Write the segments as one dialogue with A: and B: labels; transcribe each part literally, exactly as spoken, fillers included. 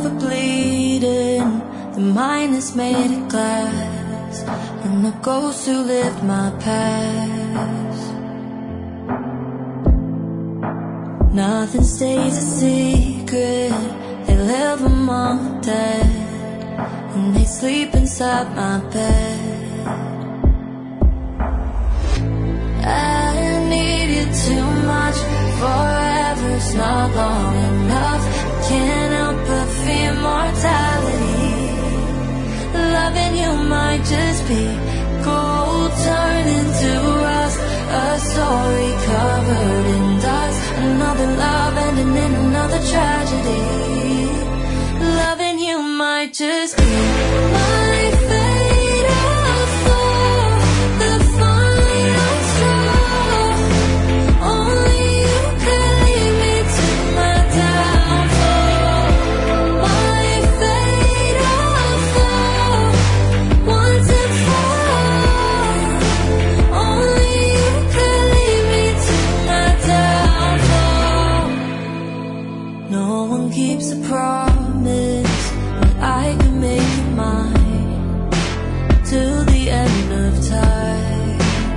A: of a bleeding, the mind is made of glass, and the ghosts who lived my past. Nothing stays a secret, they live among the dead, and they sleep inside my bed. I need you too much, forever's not long enough. Can't help but fear mortality. Loving you might just be gold turned into rust, a story covered in dust, another love ending in another tragedy. Loving you might just be my fate. I'll fall, the final straw. Only you could lead me to my downfall. My fate, I'll fall, once and for all. Only you could lead me to my downfall. No one keeps a promise, but I can make it mine till the end of time.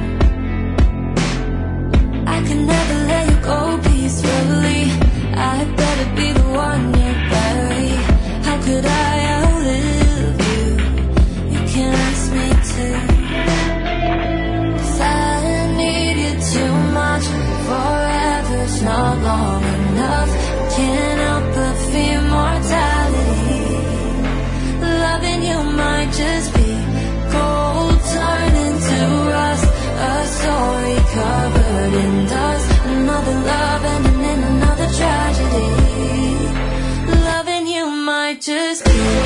A: I can never let you go peacefully. I better be the one you bury. How could I outlive you? You can't ask me to. 'Cause I need you too much, forever's not long enough. Can't help but fear mortality. Loving you might just be gold turned into rust, a story covered in dust, another love ending in another tragedy. Loving you might just be